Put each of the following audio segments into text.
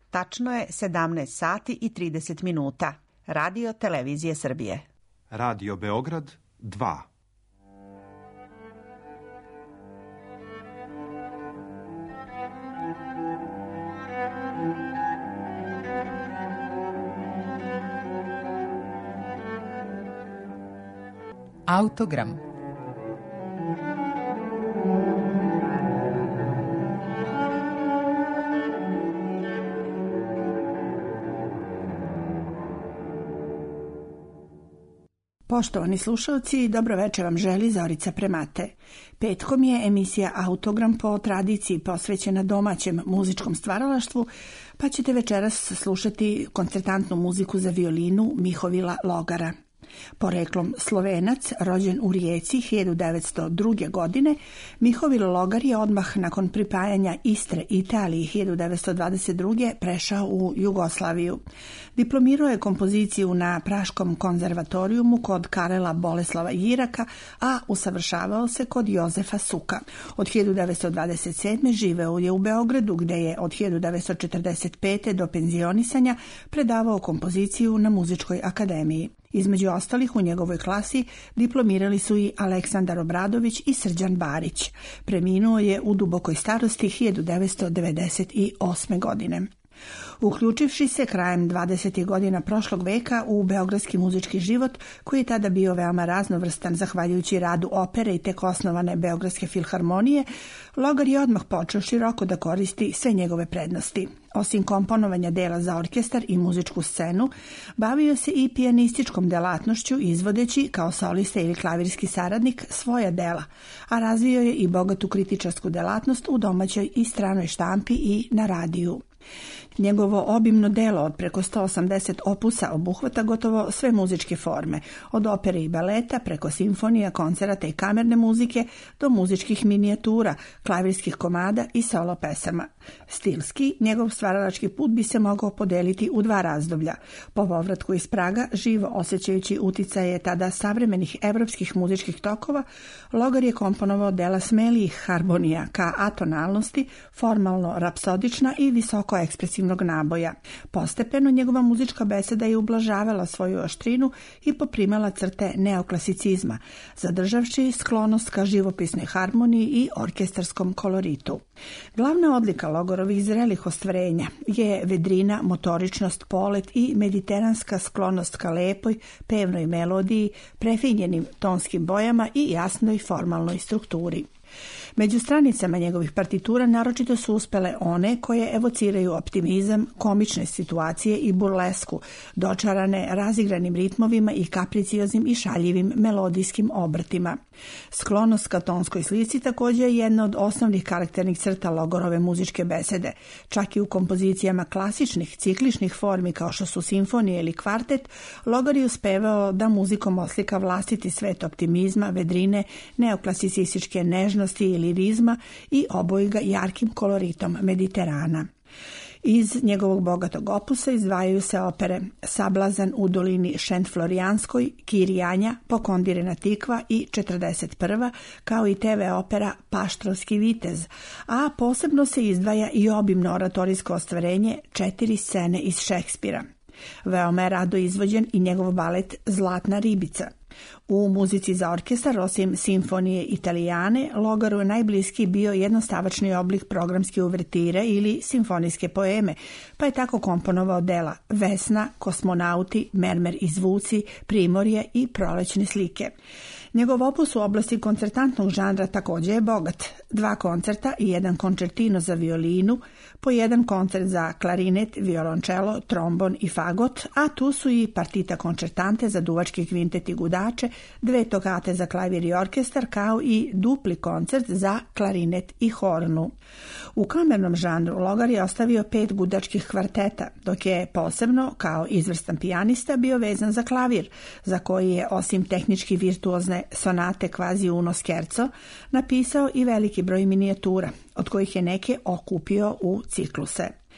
Tačno je 17 sati i 30 minuta. Radio Televizije Srbije. Radio Beograd 2. Autogram. Poštovani slušalci, dobro večer vam želi Zorica Premate. Petkom je emisija Autogram po tradiciji posvećena domaćem muzičkom stvaralaštvu, pa ćete večeras slušati koncertantnu muziku za violinu Mihovila Logara. Poreklom Slovenac, rođen u Rijeci 1902. godine, Mihovil Logar je odmah nakon pripajanja Istre Italiji 1922. prešao u Jugoslaviju. Diplomirao je kompoziciju na Praškom konzervatorijumu kod Karela Boleslava Jiraka, a usavršavao se kod Jozefa Suka. Od 1927. živeo je u Beogradu, gde je od 1945. do penzionisanja predavao kompoziciju na Muzičkoj akademiji. Između ostalih u njegovoj klasi diplomirali su i Aleksandar Obradović i Srđan Barić. Preminuo je u dubokoj starosti 1998. godine. Uključivši se krajem 20. godina prošlog veka u beogradski muzički život, koji je tada bio veoma raznovrstan zahvaljujući radu opere i tek osnovane Beogradske filharmonije, Logar je odmah počeo široko da koristi sve njegove prednosti. Osim komponovanja dela za orkestar i muzičku scenu, bavio se i pijanističkom delatnošću izvodeći kao solista ili klavirski saradnik svoja dela, a razvio je i bogatu kritičarsku delatnost u domaćoj i stranoj štampi i na radiju. Njegovo obimno delo od preko 180 opusa obuhvata gotovo sve muzičke forme, od opere i baleta preko simfonija, koncerata i kamerne muzike do muzičkih minijatura, klavirskih komada i solo pesama. Stilski, njegov stvaralački put bi se mogao podeliti u dva razdoblja. Po povratku iz Praga, živo osjećajući uticaje tada savremenih evropskih muzičkih tokova, Logar je komponovao dela smelijih harmonija ka atonalnosti, formalno rapsodična i visoko ekspresivnog naboja. Postepeno njegova muzička beseda je ublažavala svoju oštrinu i poprimala crte neoklasicizma, zadržavši sklonost ka živopisnoj harmoniji i orkestarskom koloritu. Glavna odlika Logarovih zrelih ostvarenja je vedrina, motoričnost, polet i mediteranska sklonost ka lepoj, pevnoj melodiji, prefinjenim tonskim bojama i jasnoj formalnoj strukturi. Među stranicama njegovih partitura naročito su uspele one koje evociraju optimizam, komične situacije i burlesku, dočarane razigranim ritmovima i kapricioznim i šaljivim melodijskim obrtima. Sklonost ka tonskoj slici također je jedna od osnovnih karakternih crta Logarove muzičke besede. Čak i u kompozicijama klasičnih, cikličnih formi kao što su simfonije ili kvartet, Logar je uspevao da muzikom oslika vlastiti svet optimizma, vedrine, neoklasicističke nežnosti i lirizma i oboji ga jarkim koloritom Mediterana. Iz njegovog bogatog opusa izdvajaju se opere Sablazan u dolini Šent-Florijanskoj, Kirijanja, Pokondirena tikva i 41. kao i TV opera Paštrovski vitez, a posebno se izdvaja i obimno oratorijsko ostvarenje 4 scene iz Šekspira. Veoma je rado izvođen i njegov balet Zlatna ribica. U muzici za orkestar, osim simfonije Italijane, Logaru je najbliski bio jednostavačni oblik programske uvertire ili simfonijske poeme, pa je tako komponovao dela Vesna, Kosmonauti, Mermer i zvuci, Primorje i Prolećne slike. Njegov opus u oblasti koncertantnog žanra također je bogat. 2 koncerta i 1 koncertino za violinu, po 1 koncert za klarinet, violončelo, trombon i fagot, a tu su i partita koncertante za duvački kvintet i gudače, 2 tokate za klavir i orkestar, kao i dupli koncert za klarinet i hornu. U kamernom žanru Logar je ostavio 5 gudačkih kvarteta, dok je posebno, kao izvrstan pijanista, bio vezan za klavir, za koji je, osim tehnički virtuozne sonate Quasi uno scherzo, napisao i veliki broj minijatura, od kojih je neke okupio u cikluse.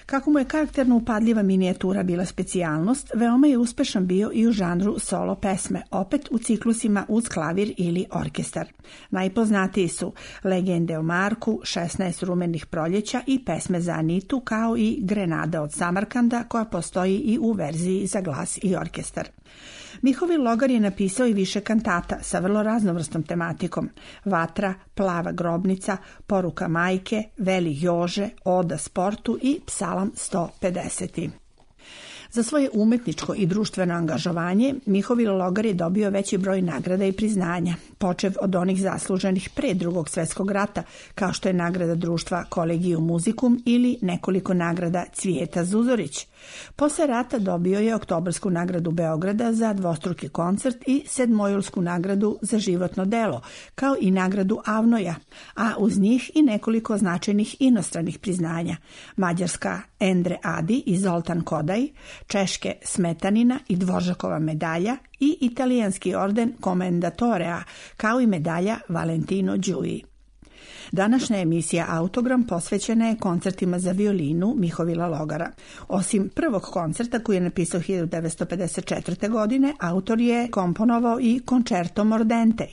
Kako mu je karakterno upadljiva minijatura bila specijalnost, veoma je uspešan bio i u žanru solo pesme, opet u ciklusima uz klavir ili orkestar. Najpoznatiji su Legende o Marku, 16 rumenih proljeća i pesme za Anitu, kao i Grenada od Samarkanda, koja postoji i u verziji za glas i orkestar. Mihovil Logar je napisao i više kantata sa vrlo raznovrsnom tematikom: Vatra, Plava grobnica, Poruka majke, Veli Jože, Oda sportu i Psalam 150. Za svoje umetničko i društveno angažovanje Mihovil Logar je dobio veći broj nagrada i priznanja, počev od onih zasluženih pre Drugog svjetskog rata, kao što je nagrada društva Collegium Musicum ili nekoliko nagrada Cvijeta Zuzorić. Posle rata dobio je Oktobarsku nagradu Beograda za dvostruki koncert i Sedmojulsku nagradu za životno delo, kao i nagradu Avnoja, a uz njih i nekoliko značajnih inostranih priznanja: mađarska Endre Adi i Zoltan Kodaj, češke Smetanina i Dvoržakova medalja i italijanski orden Commendatorea, kao i medalja Valentino Đuji. Današnja emisija Autogram posvećena je koncertima za violinu Mihovila Logara. Osim prvog koncerta koji je napisao 1954. godine, autor je komponovao i Concerto Mordente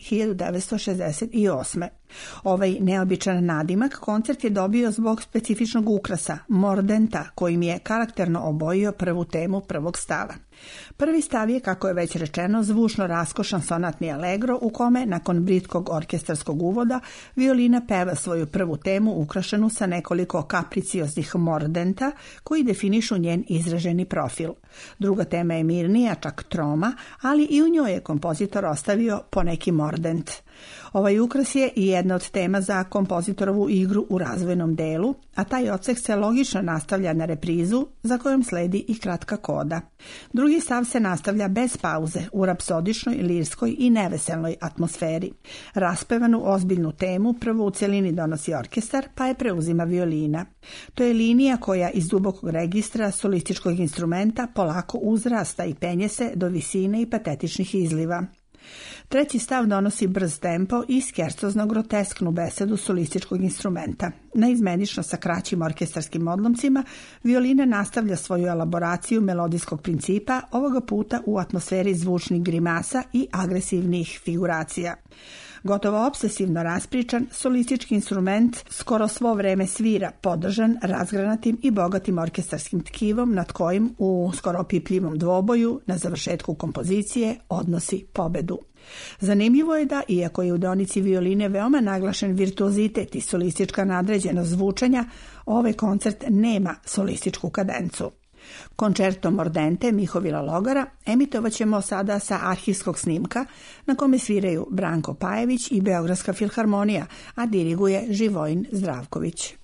1968. Ovaj neobičan nadimak koncert je dobio zbog specifičnog ukrasa, mordenta, kojim je karakterno obojio prvu temu prvog stava. Prvi stav je, kako je već rečeno, zvučno raskošan sonatni allegro u kome, nakon britkog orkestarskog uvoda, violina peva svoju prvu temu ukrašenu sa nekoliko kapricioznih mordenta koji definišu njen izraženi profil. Druga tema je mirnija, čak troma, ali i u njoj je kompozitor ostavio poneki mordent. Ovaj ukras je i jedna od tema za kompozitorovu igru u razvojnom delu, a taj odsek se logično nastavlja na reprizu za kojom sledi i kratka koda. Drugi stav se nastavlja bez pauze u rapsodičnoj, lirskoj i neveselnoj atmosferi. Raspevanu ozbiljnu temu prvo u celini donosi orkestar, pa je preuzima violina. To je linija koja iz dubokog registra solističkog instrumenta polako uzrasta i penje se do visine i patetičnih izliva. Treći stav donosi brz tempo i skerzozno-grotesknu besedu solističkog instrumenta. Neizmenično sa kraćim orkestarskim odlomcima, violina nastavlja svoju elaboraciju melodijskog principa, ovoga puta u atmosferi zvučnih grimasa i agresivnih figuracija. Gotovo opsesivno raspričan, solistički instrument skoro svo vreme svira, podržan razgranatim i bogatim orkestarskim tkivom nad kojim u skoro opipljivom dvoboju na završetku kompozicije odnosi pobedu. Zanimljivo je da, iako je u deonici violine veoma naglašen virtuozitet i solistička nadređenost zvučanja, ovaj koncert nema solističku kadencu. Concerto Mordente Mihovila Logara emitovat ćemo sada sa arhivskog snimka na kome sviraju Branko Pajević i Beogradska filharmonija, a diriguje Živojin Zdravković.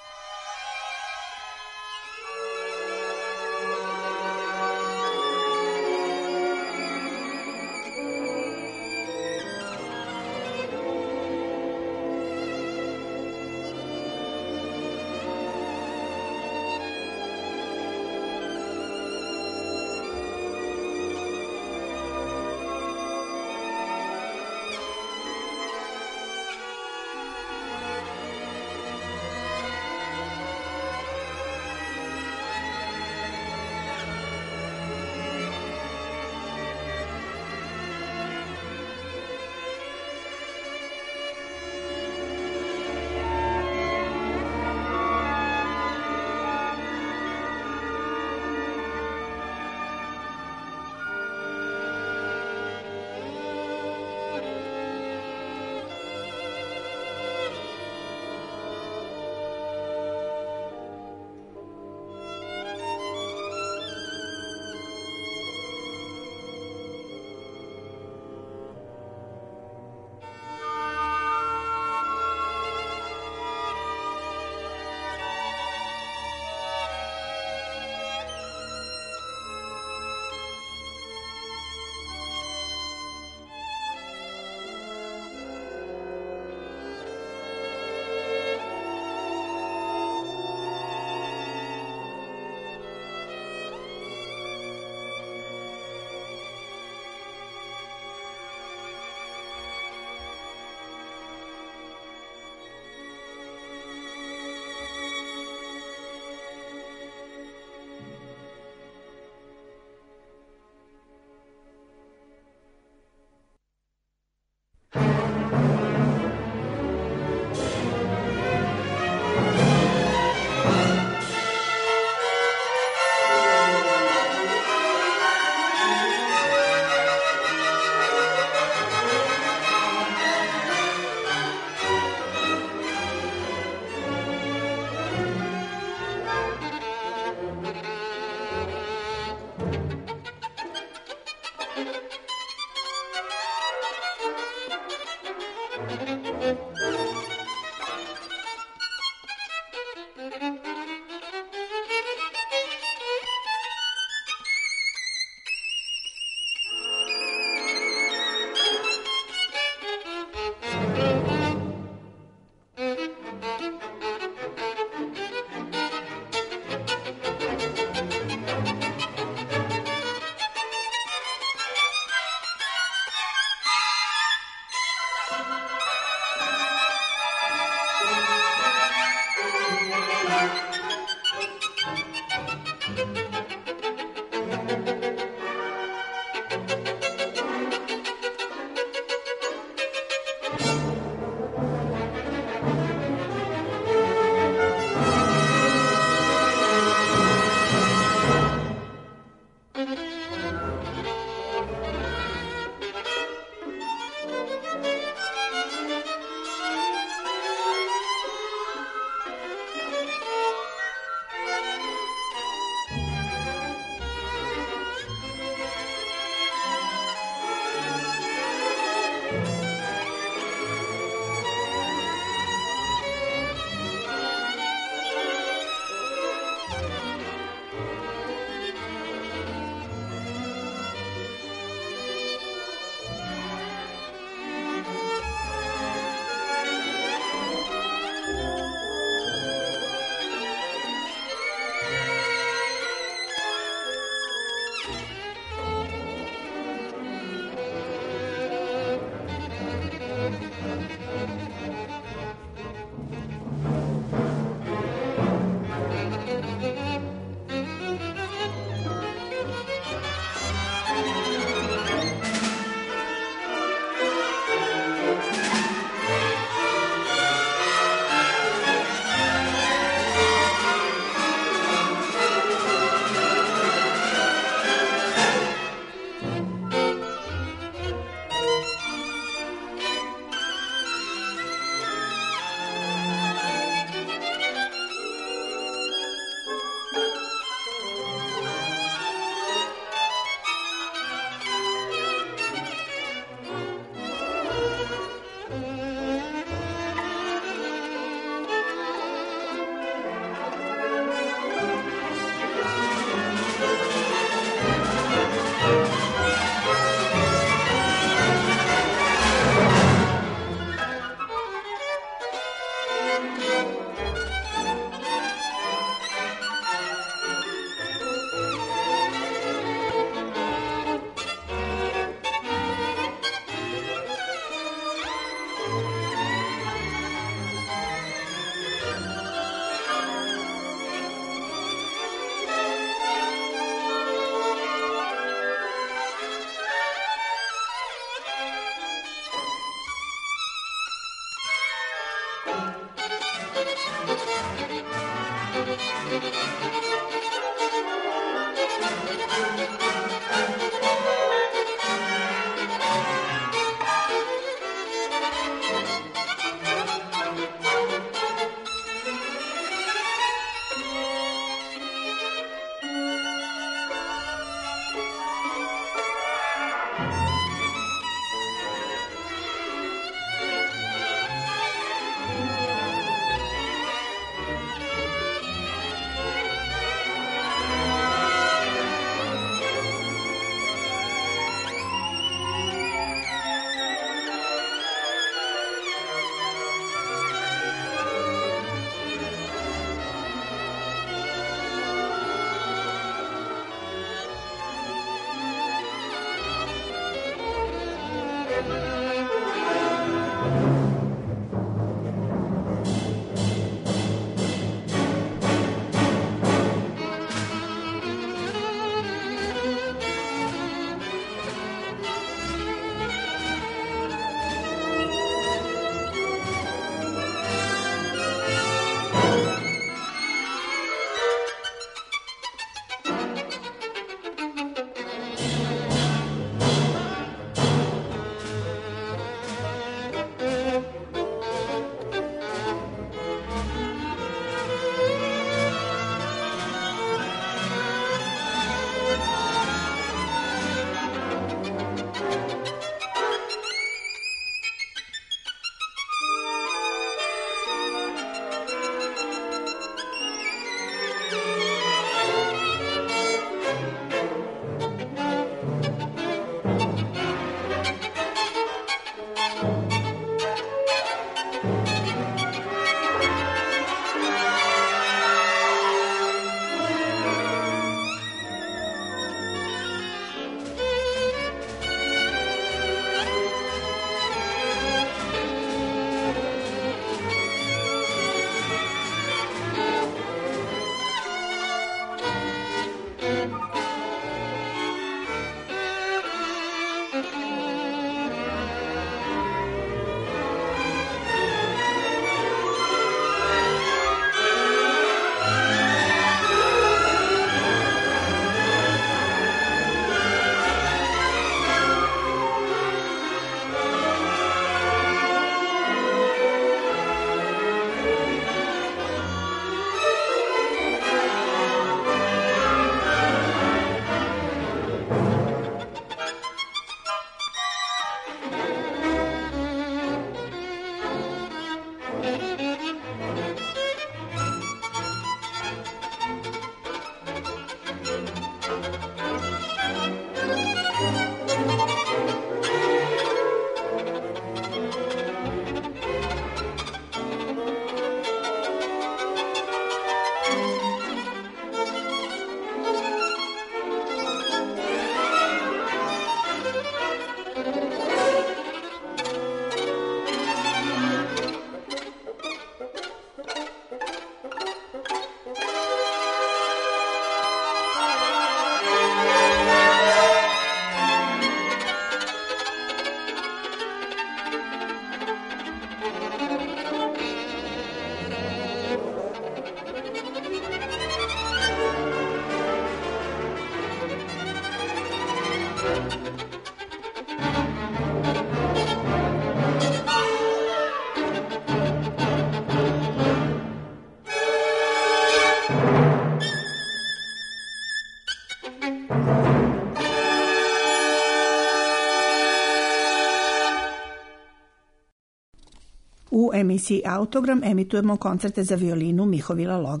U emisiji Autogram emitujemo koncerte za violinu Mihovila Logara.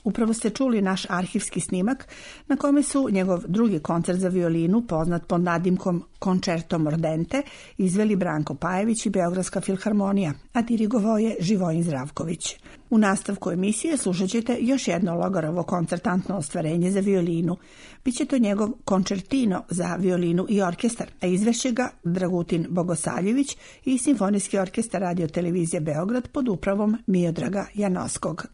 Upravo ste čuli naš arhivski snimak na kome su njegov drugi koncert za violinu, poznat pod nadimkom Concerto Mordente, izveli Branko Pajević i Beogradska filharmonija, a dirigovao je Živojin Zdravković. U nastavku emisije slušat ćete još jedno Logarovo koncertantno ostvarenje za violinu. Biće to njegov koncertino za violinu i orkestar, a izvešće ga Dragutin Bogosaljević i Simfonijski orkestar Radio televizije Beograd pod upravom Miodraga Janoskog.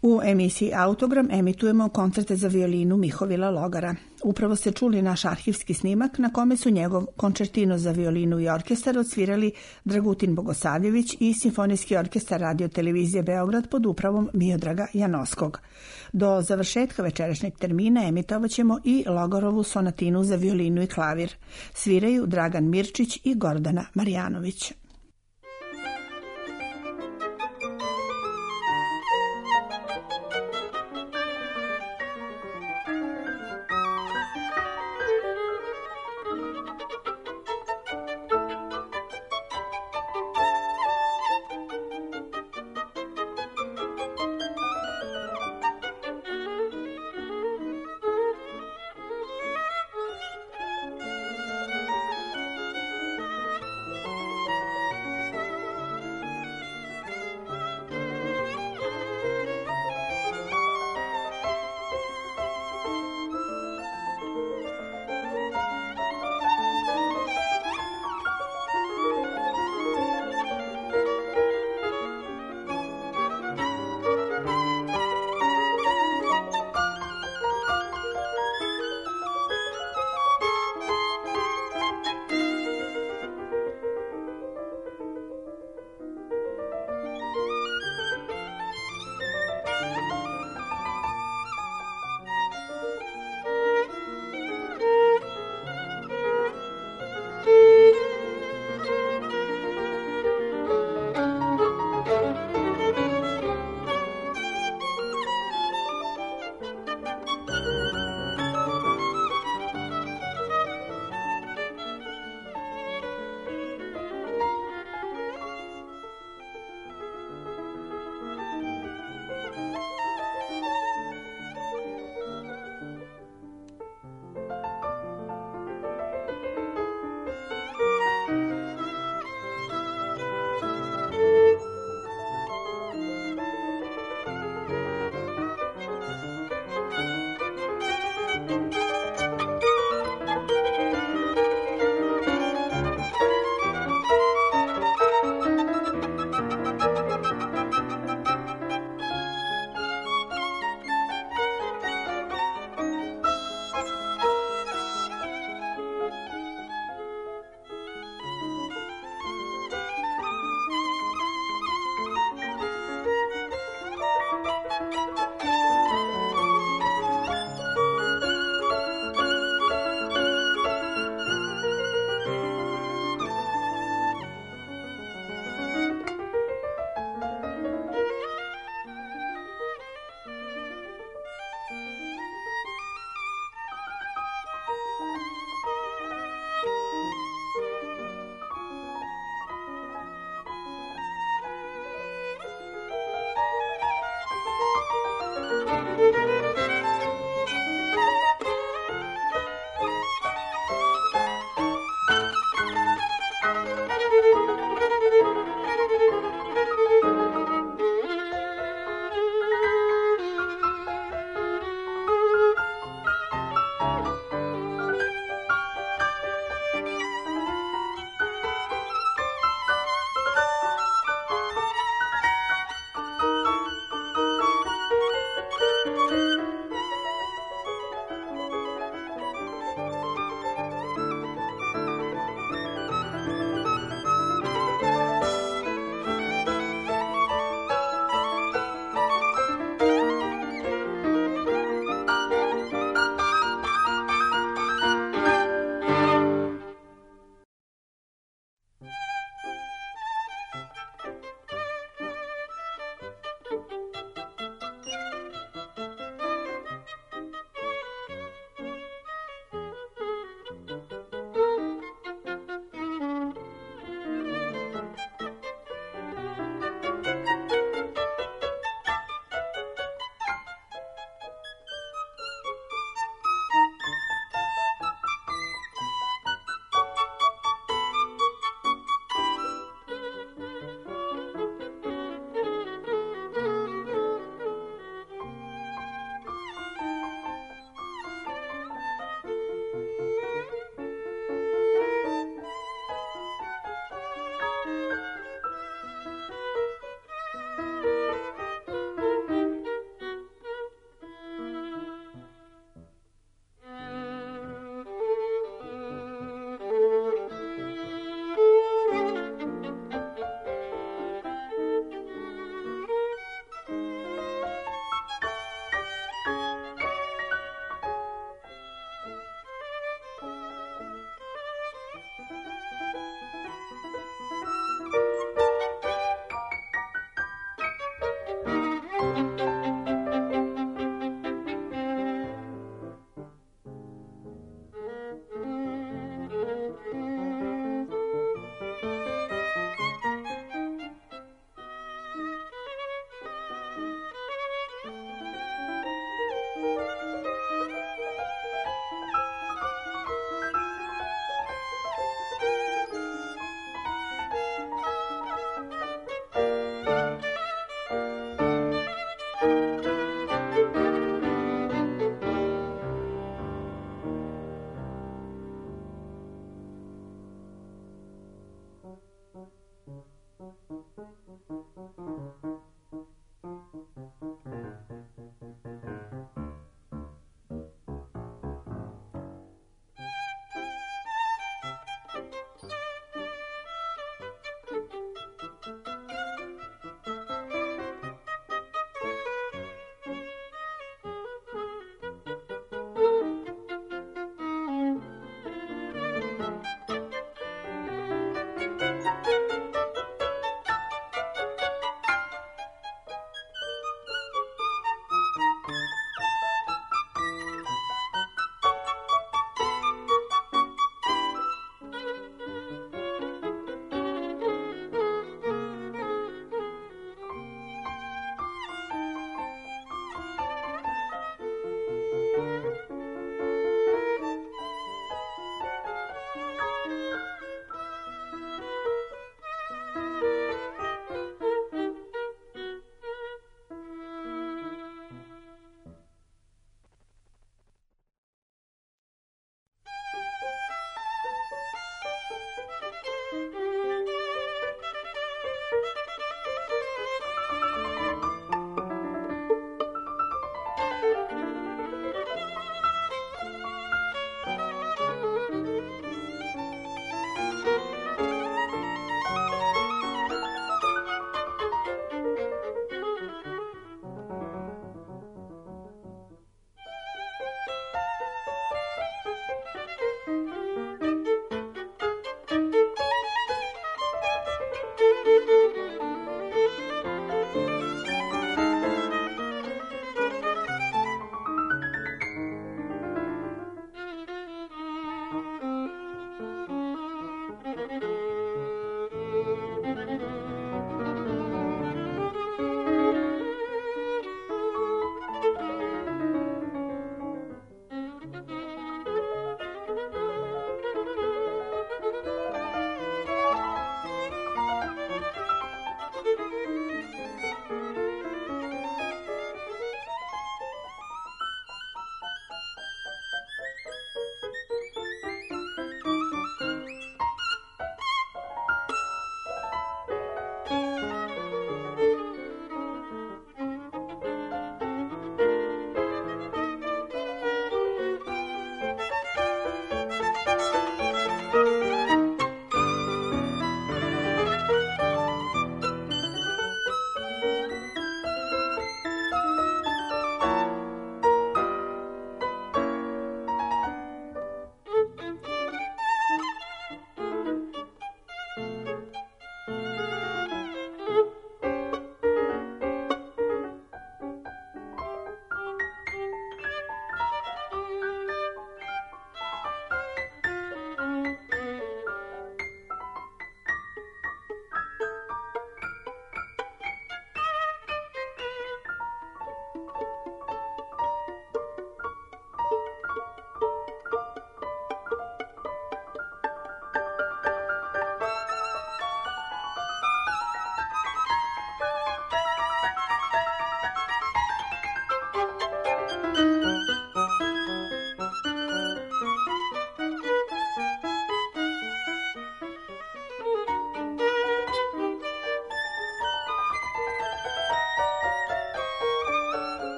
U emisiji Autogram emitujemo koncerte za violinu Mihovila Logara. Upravo ste čuli naš arhivski snimak na kome su njegov koncertino za violinu i orkestar odsvirali Dragutin Bogosavljević i Simfonijski orkestar Radio Televizije Beograd pod upravom Miodraga Janovskog. Do završetka večerašnjeg termina emitovat ćemo i Logarovu sonatinu za violinu i klavir. Sviraju Dragan Mirčić i Gordana Marjanović.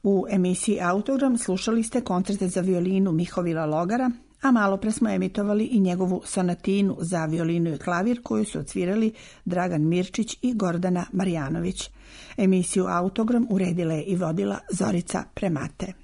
U emisiji Autogram slušali ste koncerte za violinu Mihovila Logara, a malo pre smo emitovali i njegovu sonatinu za violinu i klavir koju su odsvirali Dragan Mirčić i Gordana Marjanović. Emisiju Autogram uredila je i vodila Zorica Premate.